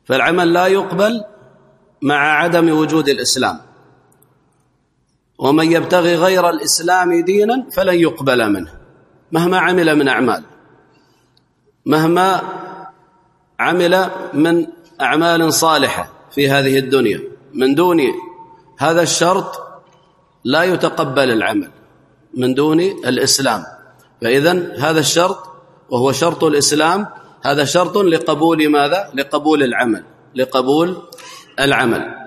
فالعمل لا يقبل مع عدم وجود الإسلام، ومن يبتغي غير الإسلام دينا فلن يقبل منه مهما عمل من أعمال، مهما عمل من أعمال صالحة في هذه الدنيا، من دون هذا الشرط لا يتقبل العمل من دون الإسلام. فإذن هذا الشرط وهو شرط الإسلام هذا شرط لقبول ماذا؟ لقبول العمل، لقبول العمل.